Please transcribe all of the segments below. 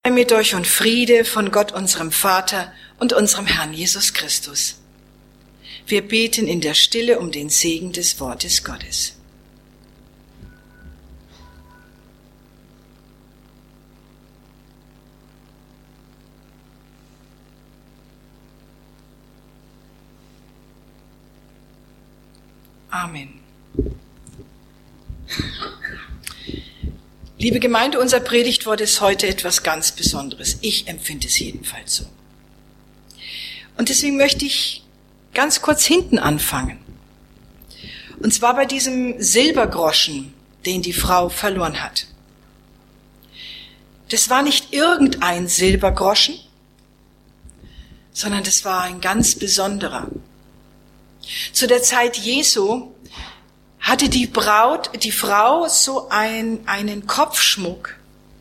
Mit euch und Friede von Gott, unserem Vater und unserem Herrn Jesus Christus. Wir beten in der Stille um den Segen des Wortes Gottes. Amen. Liebe Gemeinde, unser Predigtwort ist heute etwas ganz Besonderes. Ich empfinde es jedenfalls so. Und deswegen möchte ich ganz kurz hinten anfangen. Und zwar bei diesem Silbergroschen, den die Frau verloren hat. Das war nicht irgendein Silbergroschen, sondern das war ein ganz besonderer. Zu der Zeit Jesu hatte die Frau so einen Kopfschmuck.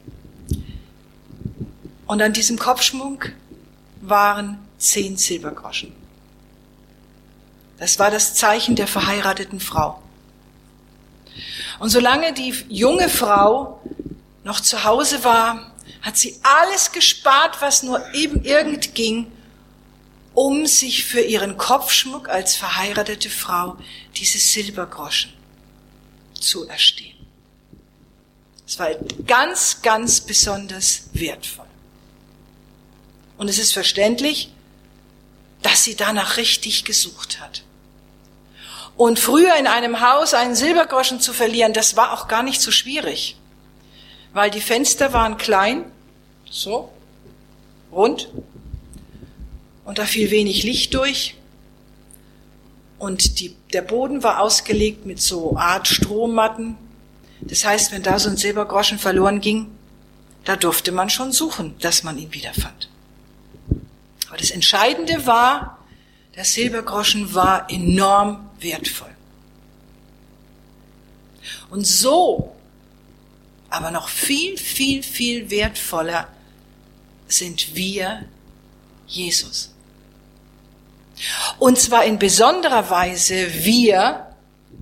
Und an diesem Kopfschmuck waren 10 Silbergroschen. Das war das Zeichen der verheirateten Frau. Und solange die junge Frau noch zu Hause war, hat sie alles gespart, was nur eben irgend ging, um sich für ihren Kopfschmuck als verheiratete Frau diese Silbergroschen zu erstehen. Es war ganz, ganz besonders wertvoll. Und es ist verständlich, dass sie danach richtig gesucht hat. Und früher in einem Haus einen Silbergroschen zu verlieren, das war auch gar nicht so schwierig, weil die Fenster waren klein, so, rund, und da fiel wenig Licht durch. Und der Boden war ausgelegt mit so Art Strohmatten. Das heißt, wenn da so ein Silbergroschen verloren ging, da durfte man schon suchen, dass man ihn wiederfand. Aber das Entscheidende war, der Silbergroschen war enorm wertvoll. Und so, aber noch viel, viel, viel wertvoller sind wir Jesus. Und zwar in besonderer Weise wir,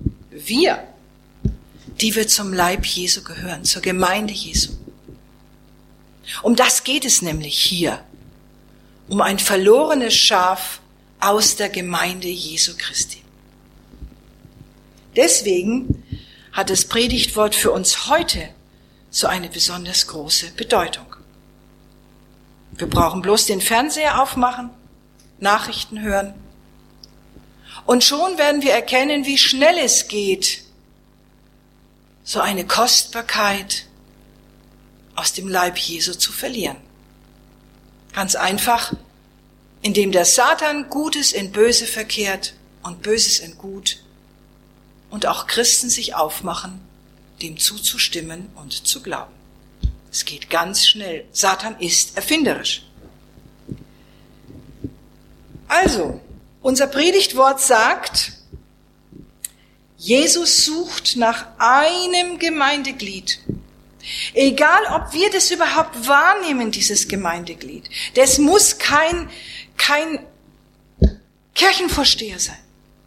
die wir zum Leib Jesu gehören, zur Gemeinde Jesu. Um das geht es nämlich hier, um ein verlorenes Schaf aus der Gemeinde Jesu Christi. Deswegen hat das Predigtwort für uns heute so eine besonders große Bedeutung. Wir brauchen bloß den Fernseher aufmachen, Nachrichten hören. Und schon werden wir erkennen, wie schnell es geht, so eine Kostbarkeit aus dem Leib Jesu zu verlieren. Ganz einfach, indem der Satan Gutes in Böse verkehrt und Böses in Gut und auch Christen sich aufmachen, dem zuzustimmen und zu glauben. Es geht ganz schnell. Satan ist erfinderisch. Also, unser Predigtwort sagt, Jesus sucht nach einem Gemeindeglied. Egal, ob wir das überhaupt wahrnehmen, dieses Gemeindeglied. Das muss kein Kirchenvorsteher sein.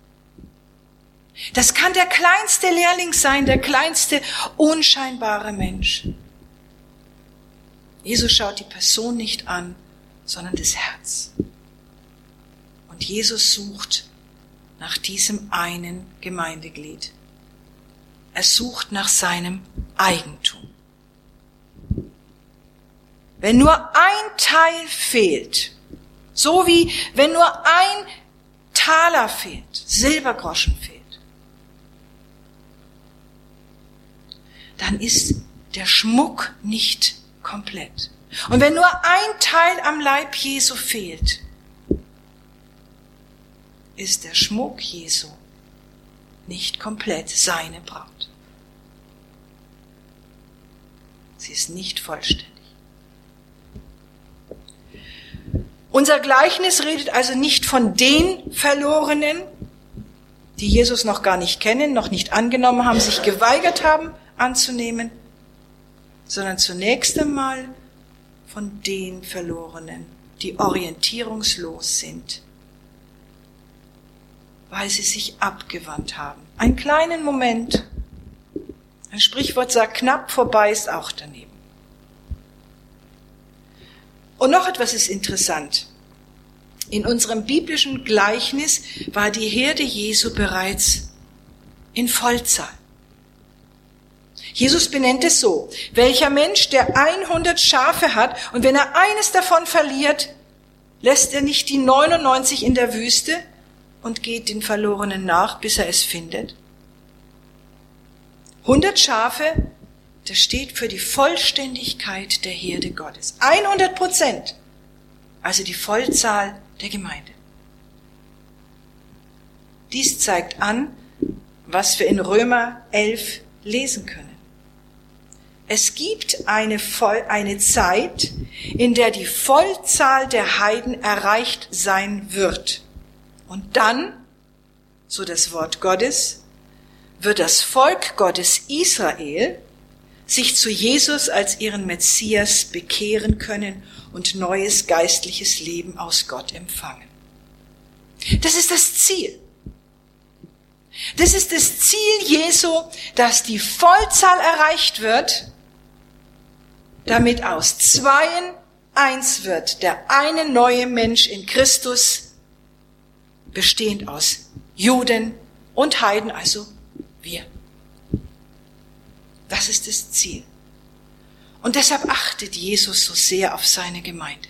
Das kann der kleinste Lehrling sein, der kleinste unscheinbare Mensch. Jesus schaut die Person nicht an, sondern das Herz. Und Jesus sucht nach diesem einen Gemeindeglied. Er sucht nach seinem Eigentum. Wenn nur ein Teil fehlt, so wie wenn nur ein Taler fehlt, Silbergroschen fehlt, dann ist der Schmuck nicht komplett. Und wenn nur ein Teil am Leib Jesu fehlt, ist der Schmuck Jesu nicht komplett, seine Braut. Sie ist nicht vollständig. Unser Gleichnis redet also nicht von den Verlorenen, die Jesus noch gar nicht kennen, noch nicht angenommen haben, sich geweigert haben anzunehmen, sondern zunächst einmal von den Verlorenen, die orientierungslos sind, weil sie sich abgewandt haben. Einen kleinen Moment. Ein Sprichwort sagt, knapp vorbei ist auch daneben. Und noch etwas ist interessant. In unserem biblischen Gleichnis war die Herde Jesu bereits in Vollzahl. Jesus benennt es so: Welcher Mensch, der 100 Schafe hat, und wenn er eines davon verliert, lässt er nicht die 99 in der Wüste und geht den Verlorenen nach, bis er es findet? 100 Schafe, das steht für die Vollständigkeit der Herde Gottes. 100%, also die Vollzahl der Gemeinde. Dies zeigt an, was wir in Römer 11 lesen können. Es gibt eine Zeit, in der die Vollzahl der Heiden erreicht sein wird. Und dann, so das Wort Gottes, wird das Volk Gottes Israel sich zu Jesus als ihren Messias bekehren können und neues geistliches Leben aus Gott empfangen. Das ist das Ziel. Das ist das Ziel Jesu, dass die Vollzahl erreicht wird, damit aus Zweien eins wird, der eine neue Mensch in Christus, bestehend aus Juden und Heiden, also wir. Das ist das Ziel. Und deshalb achtet Jesus so sehr auf seine Gemeinde.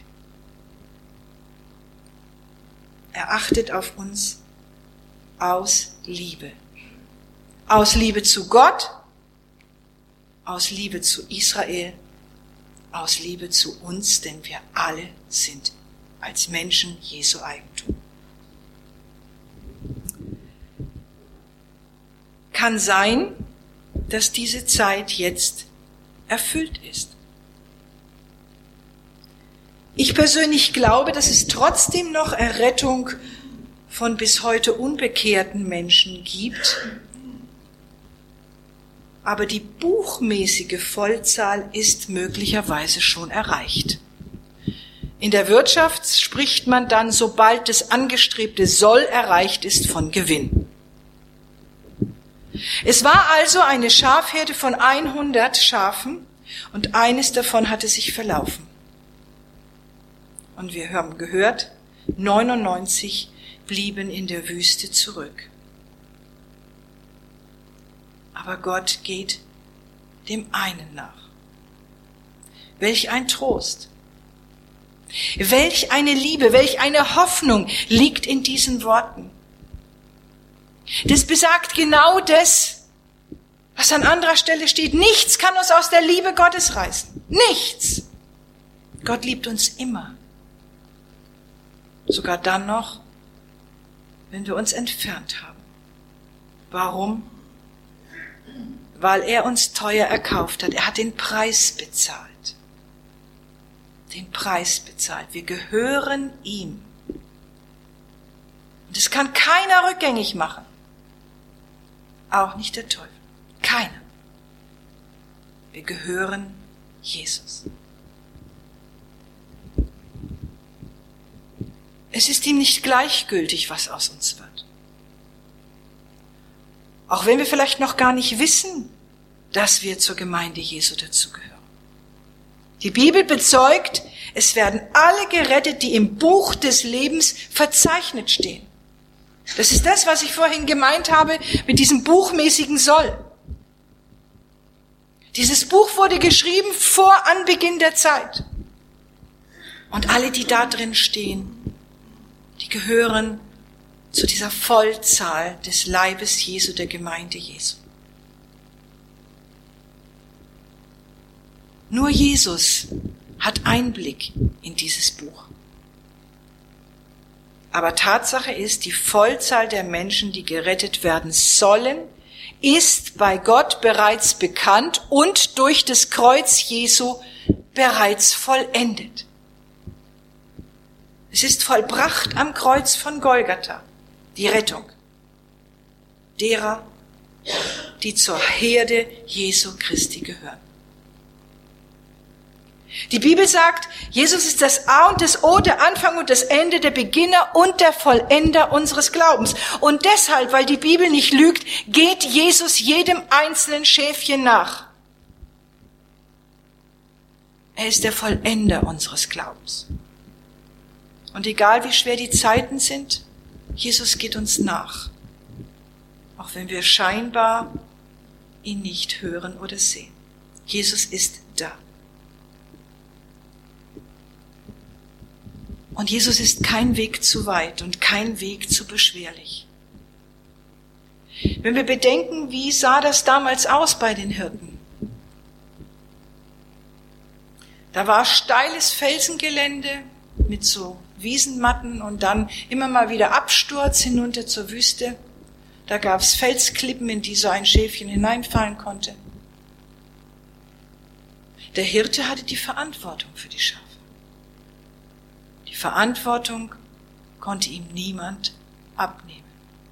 Er achtet auf uns aus Liebe. Aus Liebe zu Gott, aus Liebe zu Israel, aus Liebe zu uns, denn wir alle sind als Menschen Jesu Eigentum. Kann sein, dass diese Zeit jetzt erfüllt ist. Ich persönlich glaube, dass es trotzdem noch Errettung von bis heute unbekehrten Menschen gibt, aber die buchmäßige Vollzahl ist möglicherweise schon erreicht. In der Wirtschaft spricht man dann, sobald das angestrebte Soll erreicht ist, von Gewinn. Es war also eine Schafherde von 100 Schafen und eines davon hatte sich verlaufen. Und wir haben gehört, 99 blieben in der Wüste zurück. Aber Gott geht dem einen nach. Welch ein Trost, welch eine Liebe, welch eine Hoffnung liegt in diesen Worten. Das besagt genau das, was an anderer Stelle steht. Nichts kann uns aus der Liebe Gottes reißen. Nichts. Gott liebt uns immer. Sogar dann noch, wenn wir uns entfernt haben. Warum? Weil er uns teuer erkauft hat. Er hat den Preis bezahlt. Den Preis bezahlt. Wir gehören ihm. Und das kann keiner rückgängig machen. Auch nicht der Teufel. Keiner. Wir gehören Jesus. Es ist ihm nicht gleichgültig, was aus uns wird. Auch wenn wir vielleicht noch gar nicht wissen, dass wir zur Gemeinde Jesu dazugehören. Die Bibel bezeugt, es werden alle gerettet, die im Buch des Lebens verzeichnet stehen. Das ist das, was ich vorhin gemeint habe mit diesem buchmäßigen Soll. Dieses Buch wurde geschrieben vor Anbeginn der Zeit. Und alle, die da drin stehen, die gehören zu dieser Vollzahl des Leibes Jesu, der Gemeinde Jesu. Nur Jesus hat Einblick in dieses Buch. Aber Tatsache ist, die Vollzahl der Menschen, die gerettet werden sollen, ist bei Gott bereits bekannt und durch das Kreuz Jesu bereits vollendet. Es ist vollbracht am Kreuz von Golgatha, die Rettung derer, die zur Herde Jesu Christi gehören. Die Bibel sagt, Jesus ist das A und das O, der Anfang und das Ende, der Beginner und der Vollender unseres Glaubens. Und deshalb, weil die Bibel nicht lügt, geht Jesus jedem einzelnen Schäfchen nach. Er ist der Vollender unseres Glaubens. Und egal wie schwer die Zeiten sind, Jesus geht uns nach. Auch wenn wir scheinbar ihn nicht hören oder sehen. Jesus ist da. Und Jesus ist kein Weg zu weit und kein Weg zu beschwerlich. Wenn wir bedenken, wie sah das damals aus bei den Hirten? Da war steiles Felsengelände mit so Wiesenmatten und dann immer mal wieder Absturz hinunter zur Wüste. Da gab es Felsklippen, in die so ein Schäfchen hineinfallen konnte. Der Hirte hatte die Verantwortung für die Schafe. Die Verantwortung konnte ihm niemand abnehmen.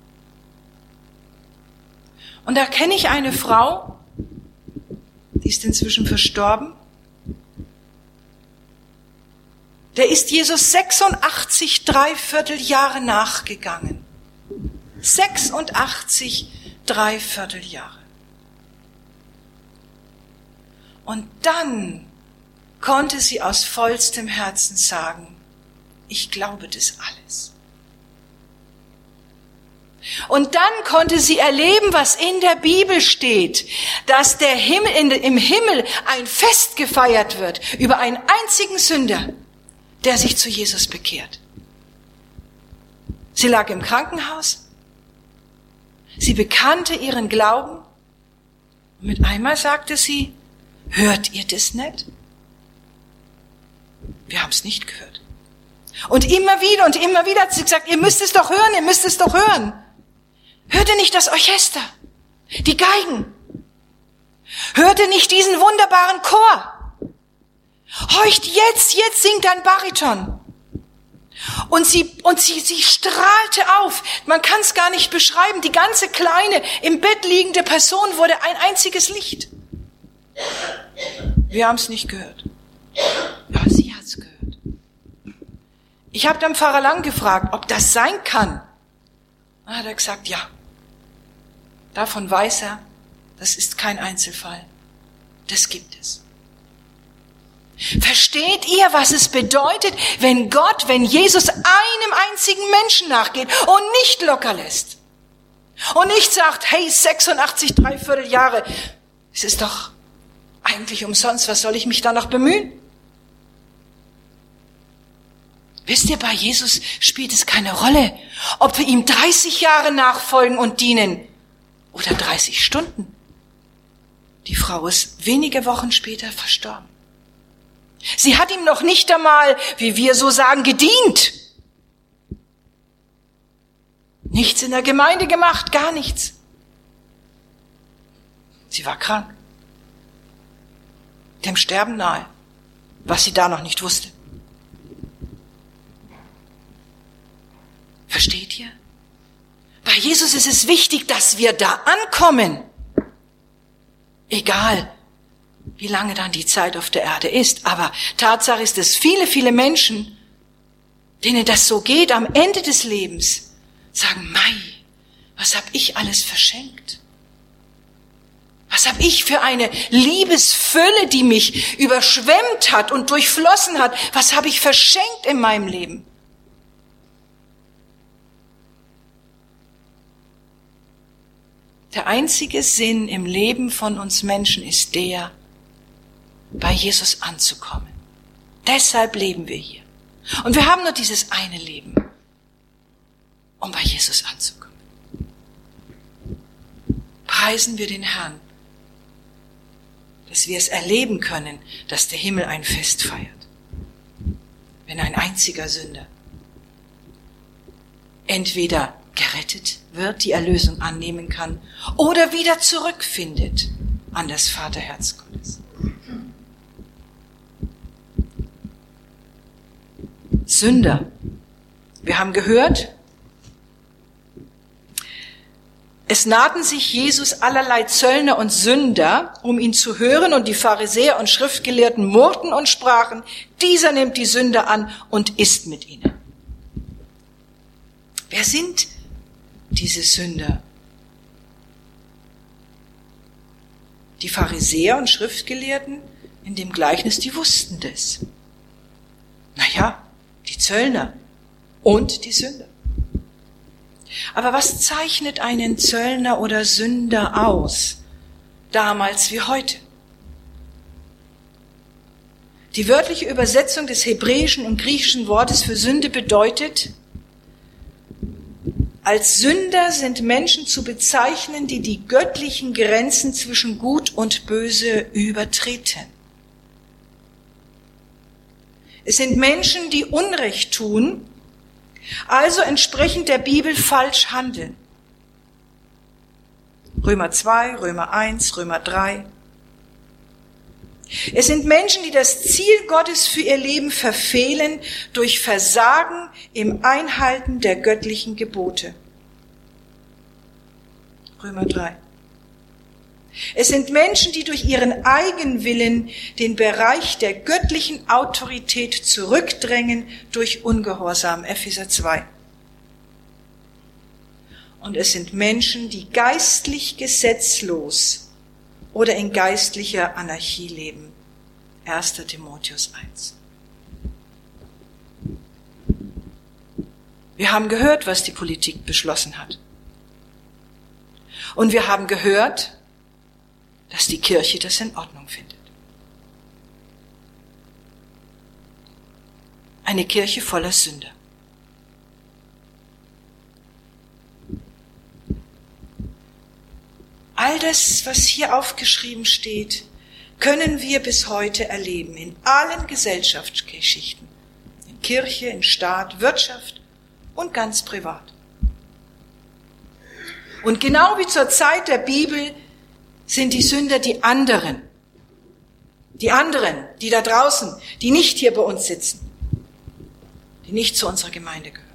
Und da kenne ich eine Frau, die ist inzwischen verstorben. Der ist Jesus 86 Dreivierteljahre nachgegangen. 86 Dreivierteljahre. Und dann konnte sie aus vollstem Herzen sagen, ich glaube das alles. Und dann konnte sie erleben, was in der Bibel steht, dass der Himmel, im Himmel ein Fest gefeiert wird über einen einzigen Sünder, der sich zu Jesus bekehrt. Sie lag im Krankenhaus, sie bekannte ihren Glauben und mit einmal sagte sie, hört ihr das nicht? Wir haben es nicht gehört. Und immer wieder hat sie gesagt, ihr müsst es doch hören, ihr müsst es doch hören. Hört ihr nicht das Orchester, die Geigen? Hört ihr nicht diesen wunderbaren Chor? Horcht jetzt singt ein Bariton. Und sie strahlte auf. Man kann es gar nicht beschreiben. Die ganze kleine, im Bett liegende Person wurde ein einziges Licht. Wir haben es nicht gehört. Aber sie hat es gehört. Ich habe dann Pfarrer Lang gefragt, ob das sein kann. Dann hat er gesagt, ja. Davon weiß er, das ist kein Einzelfall. Das gibt es. Versteht ihr, was es bedeutet, wenn Jesus einem einzigen Menschen nachgeht und nicht locker lässt? Und nicht sagt, hey, 86 Dreivierteljahre, es ist doch eigentlich umsonst, was soll ich mich da noch bemühen? Wisst ihr, bei Jesus spielt es keine Rolle, ob wir ihm 30 Jahre nachfolgen und dienen oder 30 Stunden. Die Frau ist wenige Wochen später verstorben. Sie hat ihm noch nicht einmal, wie wir so sagen, gedient. Nichts in der Gemeinde gemacht, gar nichts. Sie war krank. Dem Sterben nahe, was sie da noch nicht wusste. Versteht ihr? Bei Jesus ist es wichtig, dass wir da ankommen. Egal, wie lange dann die Zeit auf der Erde ist. Aber Tatsache ist, dass viele, viele Menschen, denen das so geht, am Ende des Lebens, sagen, Mei, was hab ich alles verschenkt? Was hab ich für eine Liebesfülle, die mich überschwemmt hat und durchflossen hat? Was habe ich verschenkt in meinem Leben? Der einzige Sinn im Leben von uns Menschen ist der, bei Jesus anzukommen. Deshalb leben wir hier. Und wir haben nur dieses eine Leben, um bei Jesus anzukommen. Preisen wir den Herrn, dass wir es erleben können, dass der Himmel ein Fest feiert. Wenn ein einziger Sünder entweder gerettet wird, die Erlösung annehmen kann, oder wieder zurückfindet an das Vaterherz Gottes. Sünder. Wir haben gehört, es nahten sich Jesus allerlei Zöllner und Sünder, um ihn zu hören, und die Pharisäer und Schriftgelehrten murrten und sprachen, dieser nimmt die Sünder an und isst mit ihnen. Wer sind diese Sünder? Die Pharisäer und Schriftgelehrten in dem Gleichnis, die wussten das. Naja, die Zöllner und die Sünder. Aber was zeichnet einen Zöllner oder Sünder aus, damals wie heute? Die wörtliche Übersetzung des hebräischen und griechischen Wortes für Sünde bedeutet, als Sünder sind Menschen zu bezeichnen, die die göttlichen Grenzen zwischen Gut und Böse übertreten. Es sind Menschen, die Unrecht tun, also entsprechend der Bibel falsch handeln. Römer 2, Römer 1, Römer 3. Es sind Menschen, die das Ziel Gottes für ihr Leben verfehlen durch Versagen im Einhalten der göttlichen Gebote. Römer 3. Es sind Menschen, die durch ihren Eigenwillen den Bereich der göttlichen Autorität zurückdrängen durch Ungehorsam. Epheser 2. Und es sind Menschen, die geistlich gesetzlos oder in geistlicher Anarchie leben. 1. Timotheus 1. Wir haben gehört, was die Politik beschlossen hat. Und wir haben gehört, dass die Kirche das in Ordnung findet. Eine Kirche voller Sünder. All das, was hier aufgeschrieben steht, können wir bis heute erleben, in allen Gesellschaftsschichten, in Kirche, in Staat, Wirtschaft und ganz privat. Und genau wie zur Zeit der Bibel sind die Sünder die anderen, die da draußen, die nicht hier bei uns sitzen, die nicht zu unserer Gemeinde gehören.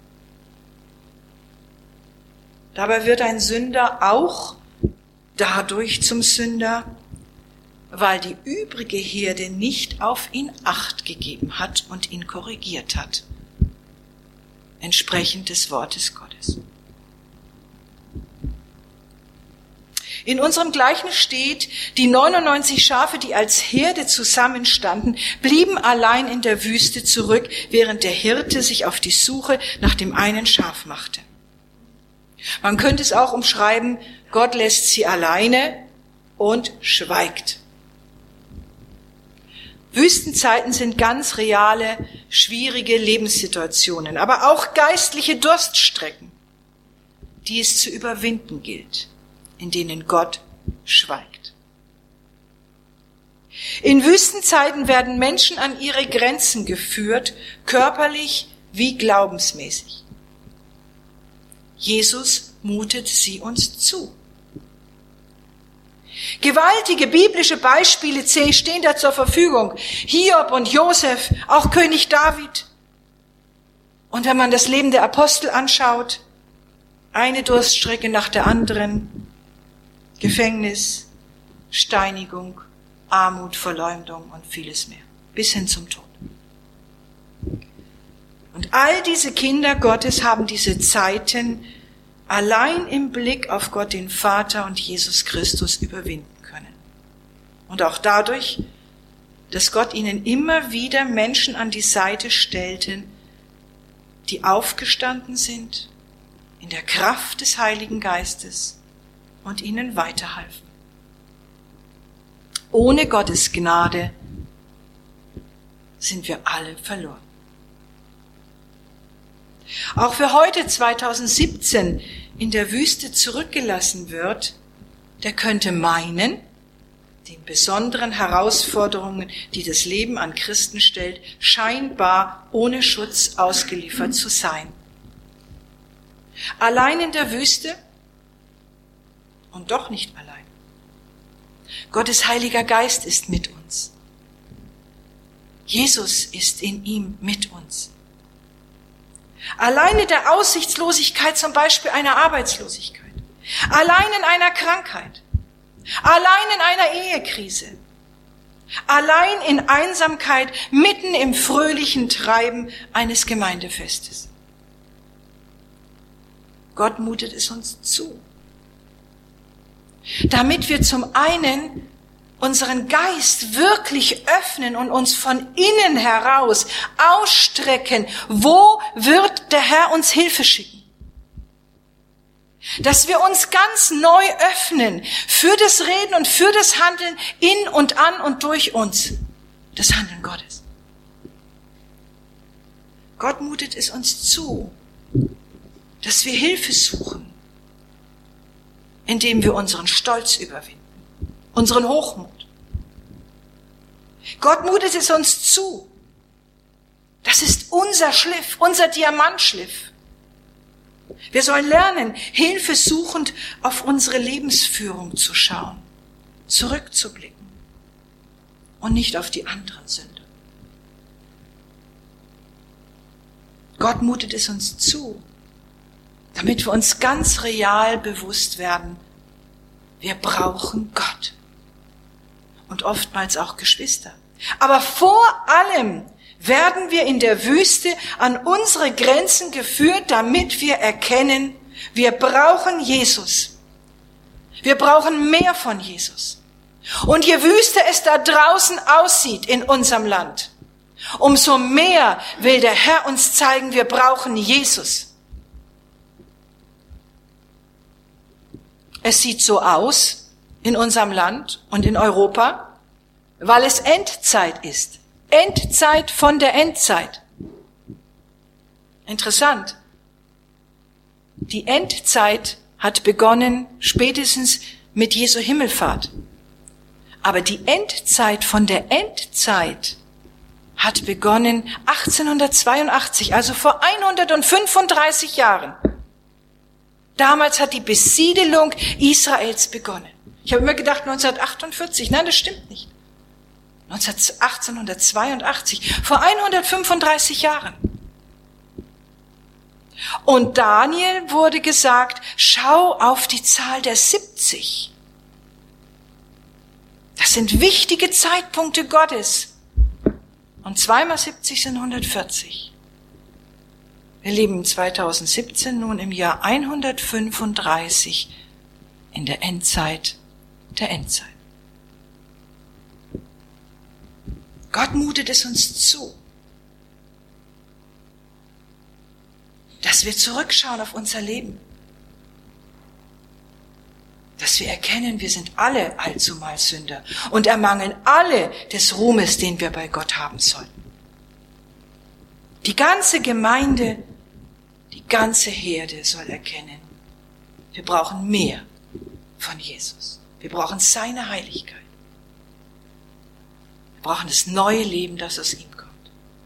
Dabei wird ein Sünder auch dadurch zum Sünder, weil die übrige Herde nicht auf ihn Acht gegeben hat und ihn korrigiert hat, entsprechend des Wortes Gottes. In unserem Gleichnis steht, die 99 Schafe, die als Herde zusammenstanden, blieben allein in der Wüste zurück, während der Hirte sich auf die Suche nach dem einen Schaf machte. Man könnte es auch umschreiben, Gott lässt sie alleine und schweigt. Wüstenzeiten sind ganz reale, schwierige Lebenssituationen, aber auch geistliche Durststrecken, die es zu überwinden gilt, in denen Gott schweigt. In Wüstenzeiten werden Menschen an ihre Grenzen geführt, körperlich wie glaubensmäßig. Jesus mutet sie uns zu. Gewaltige biblische Beispiele stehen da zur Verfügung. Hiob und Josef, auch König David. Und wenn man das Leben der Apostel anschaut, eine Durststrecke nach der anderen, Gefängnis, Steinigung, Armut, Verleumdung und vieles mehr, bis hin zum Tod. Und all diese Kinder Gottes haben diese Zeiten allein im Blick auf Gott, den Vater und Jesus Christus überwinden können. Und auch dadurch, dass Gott ihnen immer wieder Menschen an die Seite stellten, die aufgestanden sind in der Kraft des Heiligen Geistes und ihnen weiterhalfen. Ohne Gottes Gnade sind wir alle verloren. Auch wer heute 2017 in der Wüste zurückgelassen wird, der könnte meinen, den besonderen Herausforderungen, die das Leben an Christen stellt, scheinbar ohne Schutz ausgeliefert zu sein. Allein in der Wüste und doch nicht allein. Gottes Heiliger Geist ist mit uns. Jesus ist in ihm mit uns. Allein in der Aussichtslosigkeit, zum Beispiel einer Arbeitslosigkeit. Allein in einer Krankheit. Allein in einer Ehekrise. Allein in Einsamkeit, mitten im fröhlichen Treiben eines Gemeindefestes. Gott mutet es uns zu. Damit wir zum einen unseren Geist wirklich öffnen und uns von innen heraus ausstrecken, wo wird der Herr uns Hilfe schicken? Dass wir uns ganz neu öffnen für das Reden und für das Handeln in und an und durch uns. Das Handeln Gottes. Gott mutet es uns zu, dass wir Hilfe suchen, indem wir unseren Stolz überwinden, unseren Hochmut. Gott mutet es uns zu. Das ist unser Schliff, unser Diamantschliff. Wir sollen lernen, hilfesuchend auf unsere Lebensführung zu schauen, zurückzublicken und nicht auf die anderen Sünder. Gott mutet es uns zu, damit wir uns ganz real bewusst werden, wir brauchen Gott. Und oftmals auch Geschwister. Aber vor allem werden wir in der Wüste an unsere Grenzen geführt, damit wir erkennen, wir brauchen Jesus. Wir brauchen mehr von Jesus. Und je wüster es da draußen aussieht in unserem Land, umso mehr will der Herr uns zeigen, wir brauchen Jesus. Es sieht so aus in unserem Land und in Europa, weil es Endzeit ist. Endzeit von der Endzeit. Interessant. Die Endzeit hat begonnen spätestens mit Jesu Himmelfahrt. Aber die Endzeit von der Endzeit hat begonnen 1882, also vor 135 Jahren. Damals hat die Besiedelung Israels begonnen. Ich habe immer gedacht 1948. Nein, das stimmt nicht. 1882, vor 135 Jahren. Und Daniel wurde gesagt, schau auf die Zahl der 70. Das sind wichtige Zeitpunkte Gottes. Und 2 mal 70 sind 140. Wir leben 2017 nun im Jahr 135 in der Endzeit der Endzeit. Gott mutet es uns zu, dass wir zurückschauen auf unser Leben, dass wir erkennen, wir sind alle allzumal Sünder und ermangeln alle des Ruhmes, den wir bei Gott haben sollten. Die ganze Gemeinde, die ganze Herde soll erkennen, wir brauchen mehr von Jesus. Wir brauchen seine Heiligkeit. Wir brauchen das neue Leben, das aus ihm kommt.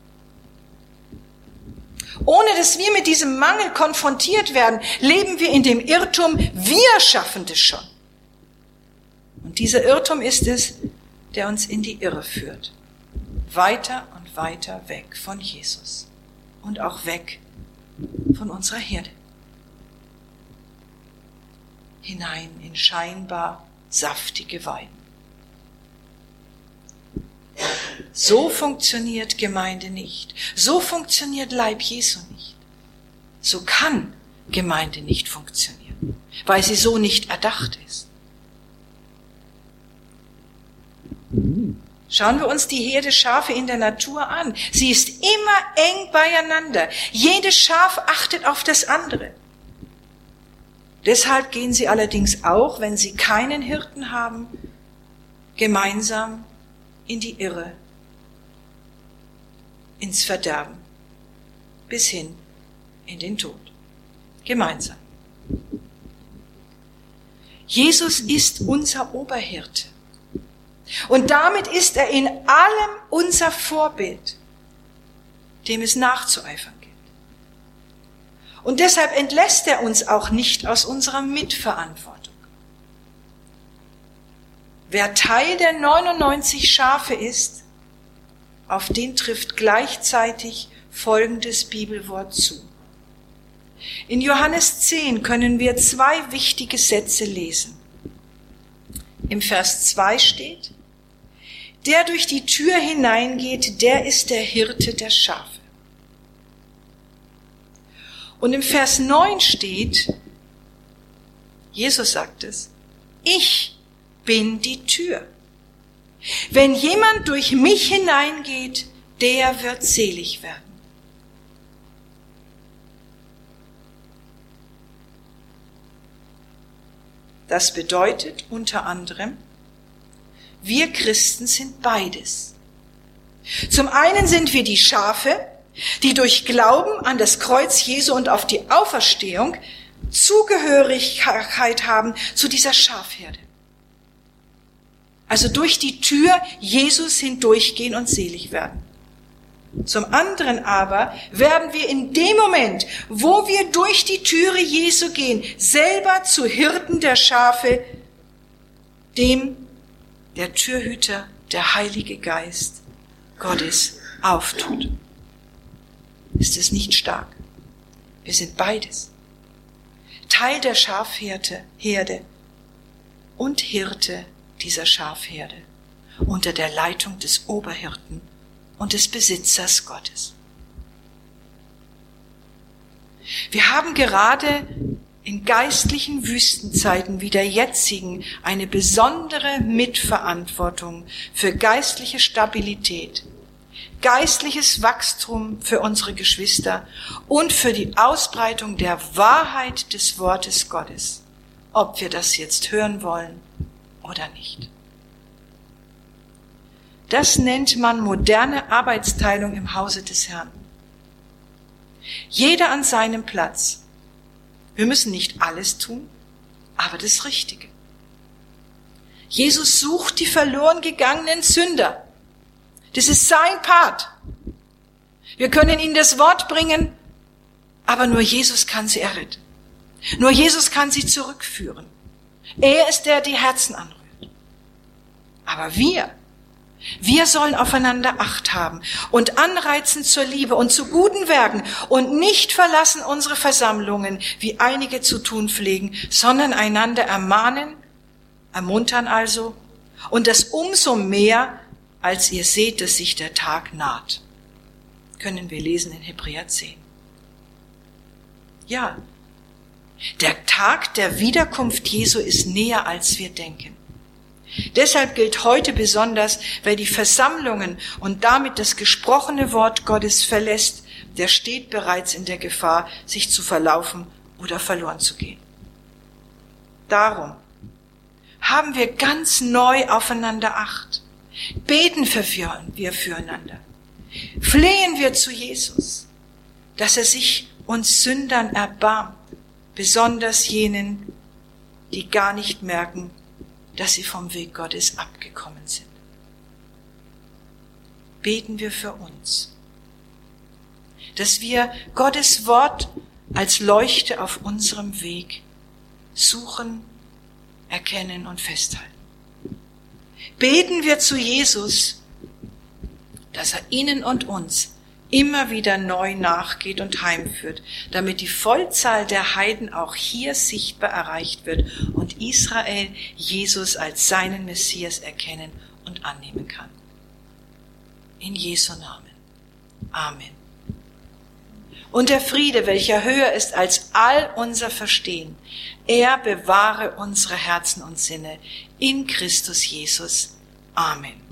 Ohne dass wir mit diesem Mangel konfrontiert werden, leben wir in dem Irrtum, wir schaffen das schon. Und dieser Irrtum ist es, der uns in die Irre führt. Weiter und weiter weg von Jesus. Und auch weg von unserer Herde. Hinein in scheinbar saftige Weiden. So funktioniert Gemeinde nicht. So funktioniert Leib Jesu nicht. So kann Gemeinde nicht funktionieren, weil sie so nicht erdacht ist. Schauen wir uns die Herde Schafe in der Natur an. Sie ist immer eng beieinander. Jedes Schaf achtet auf das andere. Deshalb gehen sie allerdings auch, wenn sie keinen Hirten haben, gemeinsam in die Irre, ins Verderben, bis hin in den Tod. Gemeinsam. Jesus ist unser Oberhirte. Und damit ist er in allem unser Vorbild, dem es nachzueifern gilt. Und deshalb entlässt er uns auch nicht aus unserer Mitverantwortung. Wer Teil der 99 Schafe ist, auf den trifft gleichzeitig folgendes Bibelwort zu. In Johannes 10 können wir 2 wichtige Sätze lesen. Im Vers 2 steht, der durch die Tür hineingeht, der ist der Hirte der Schafe. Und im Vers 9 steht, Jesus sagt es, ich bin die Tür. Wenn jemand durch mich hineingeht, der wird selig werden. Das bedeutet unter anderem, wir Christen sind beides. Zum einen sind wir die Schafe, die durch Glauben an das Kreuz Jesu und auf die Auferstehung Zugehörigkeit haben zu dieser Schafherde. Also durch die Tür Jesus hindurchgehen und selig werden. Zum anderen aber werden wir in dem Moment, wo wir durch die Türe Jesu gehen, selber zu Hirten der Schafe, dem der Türhüter, der Heilige Geist Gottes auftut. Ist es nicht stark? Wir sind beides. Teil der Schafherde und Hirte dieser Schafherde unter der Leitung des Oberhirten und des Besitzers Gottes. Wir haben gerade in geistlichen Wüstenzeiten wie der jetzigen eine besondere Mitverantwortung für geistliche Stabilität, geistliches Wachstum für unsere Geschwister und für die Ausbreitung der Wahrheit des Wortes Gottes, ob wir das jetzt hören wollen oder nicht. Das nennt man moderne Arbeitsteilung im Hause des Herrn. Jeder an seinem Platz. Wir müssen nicht alles tun, aber das Richtige. Jesus sucht die verloren gegangenen Sünder. Das ist sein Part. Wir können ihnen das Wort bringen, aber nur Jesus kann sie erretten. Nur Jesus kann sie zurückführen. Er ist der, die Herzen anrührt. Aber wir sollen aufeinander Acht haben und anreizen zur Liebe und zu guten Werken und nicht verlassen unsere Versammlungen, wie einige zu tun pflegen, sondern einander ermahnen, ermuntern also, und das umso mehr, als ihr seht, dass sich der Tag naht. Können wir lesen in Hebräer 10. Ja, der Tag der Wiederkunft Jesu ist näher, als wir denken. Deshalb gilt heute besonders, wer die Versammlungen und damit das gesprochene Wort Gottes verlässt, der steht bereits in der Gefahr, sich zu verlaufen oder verloren zu gehen. Darum haben wir ganz neu aufeinander Acht. Beten wir füreinander. Flehen wir zu Jesus, dass er sich uns Sündern erbarmt, besonders jenen, die gar nicht merken, dass sie vom Weg Gottes abgekommen sind. Beten wir für uns, dass wir Gottes Wort als Leuchte auf unserem Weg suchen, erkennen und festhalten. Beten wir zu Jesus, dass er ihnen und uns immer wieder neu nachgeht und heimführt, damit die Vollzahl der Heiden auch hier sichtbar erreicht wird und Israel Jesus als seinen Messias erkennen und annehmen kann. In Jesu Namen. Amen. Und der Friede, welcher höher ist als all unser Verstehen, er bewahre unsere Herzen und Sinne in Christus Jesus. Amen.